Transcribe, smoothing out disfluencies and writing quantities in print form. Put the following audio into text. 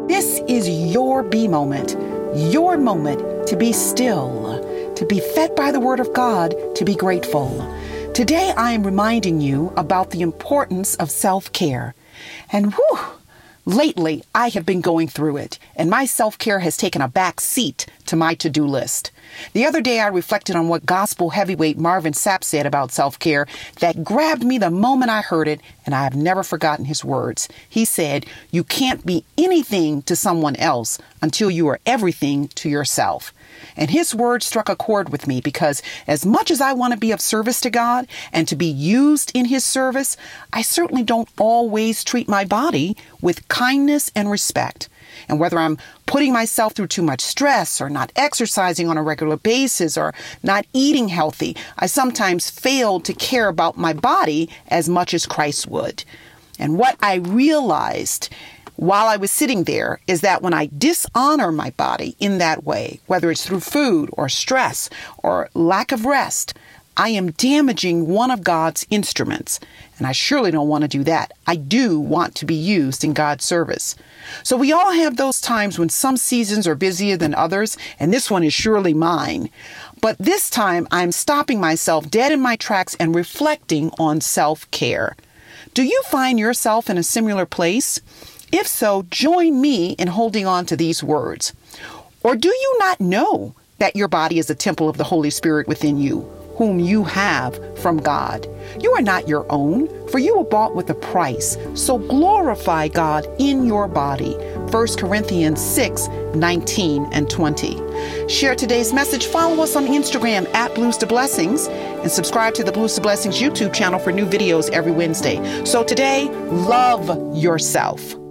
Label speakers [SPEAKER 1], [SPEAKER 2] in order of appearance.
[SPEAKER 1] This is your be moment to be still, to be fed by the Word of God, to be grateful. Today I am reminding you about the importance of self-care. And lately I have been going through it, and my self-care has taken a back seat to my to-do list. The other day I reflected on what gospel heavyweight Marvin Sapp said about self-care that grabbed me the moment I heard it, and I have never forgotten his words. He said, "You can't be anything to someone else until you are everything to yourself." And his words struck a chord with me because as much as I want to be of service to God and to be used in his service, I certainly don't always treat my body with kindness and respect. And whether I'm putting myself through too much stress or not exercising on a regular basis or not eating healthy, I sometimes fail to care about my body as much as Christ would. And what I realized while I was sitting there is that when I dishonor my body in that way, whether it's through food or stress or lack of rest, I am damaging one of God's instruments. And I surely don't want to do that. I do want to be used in God's service. So we all have those times when some seasons are busier than others, and this one is surely mine. But this time I'm stopping myself dead in my tracks and reflecting on self-care. Do you find yourself in a similar place? If so, join me in holding on to these words. Or do you not know that your body is a temple of the Holy Spirit within you, whom you have from God? You are not your own, for you were bought with a price. So glorify God in your body. 1 Corinthians 6:19 and 20. Share today's message. Follow us on Instagram at Blues to Blessings and subscribe to the Blues to Blessings YouTube channel for new videos every Wednesday. So today, love yourself.